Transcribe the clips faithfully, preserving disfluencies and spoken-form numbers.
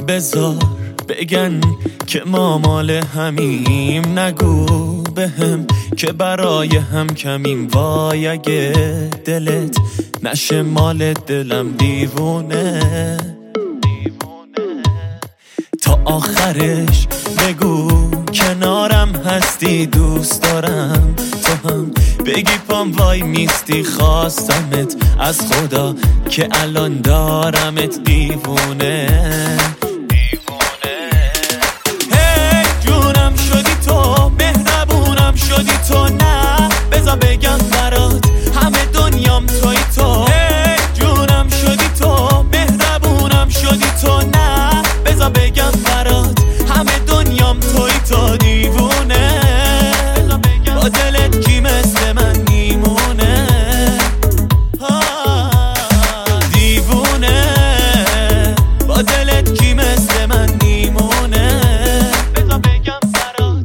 بذار بگن که ما مال همیم، نگو بهم که برای هم کمیم. وای اگه دلت نشه مال دلم دیوونه، تا آخرش بگو کنارم هستی، دوست دارم تو هم بگی پام وای میستی. خواستمت از خدا که الان دارمت دیوونه. هی جونم شدی تو، مهربونم شدی تو، نه بذار بگم برات همه دنیام توی تو. هی جونم شدی تو، مهربونم شدی تو، نه بذار بگم برات همه دنیام توی تو. دیوونه با دلت کی مثل من میمونه، دیوونه با دلت کی مثل من میمونه. بذار بگم برات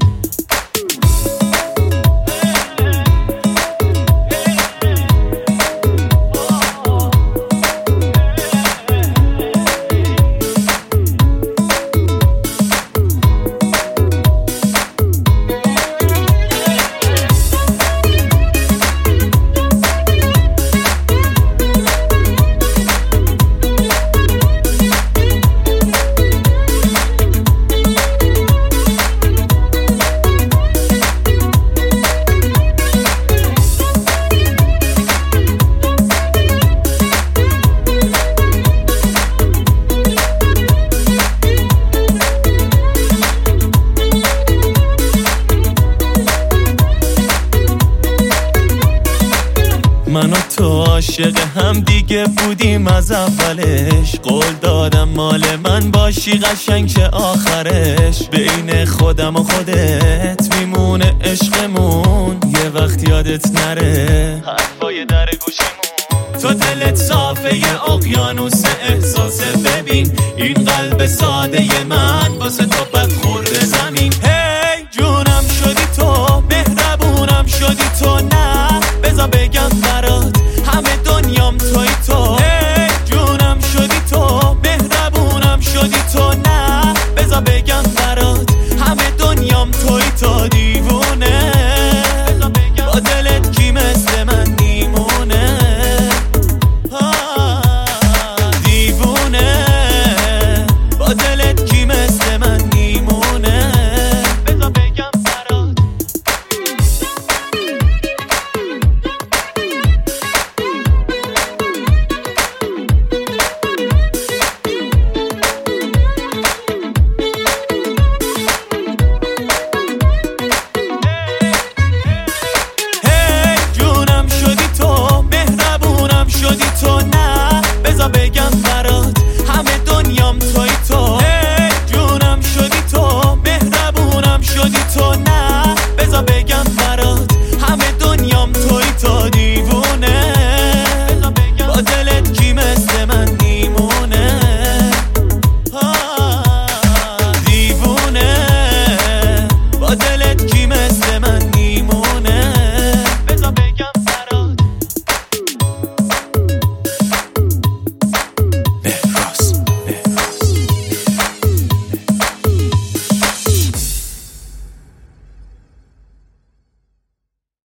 من و تو عاشق هم دیگه بودیم از اولش، قول دادم مال من باشی قشنگ شه آخرش. بین خودم و خودت میمونه عشقمون، یه وقت یادت نره حرفای در گوشمون. تو دلت صافه یه اقیانوس احساسه، ببین این قلب ساده من واسه تو بد خورده زمین. هی جونم شدی تو، مهربونم شدی تو، نه بذار بگم برات همه دنیام توی تو. هی جونم شدی تو، مهربونم شدی تو، نه بذار بگم برات همه دنیام توی تو. دیوونه با دلت کی مثل من میمونه، دیوونه با دلت کی مثل من میمونه. بذار بگم برات شدی تو، نه بذار بگم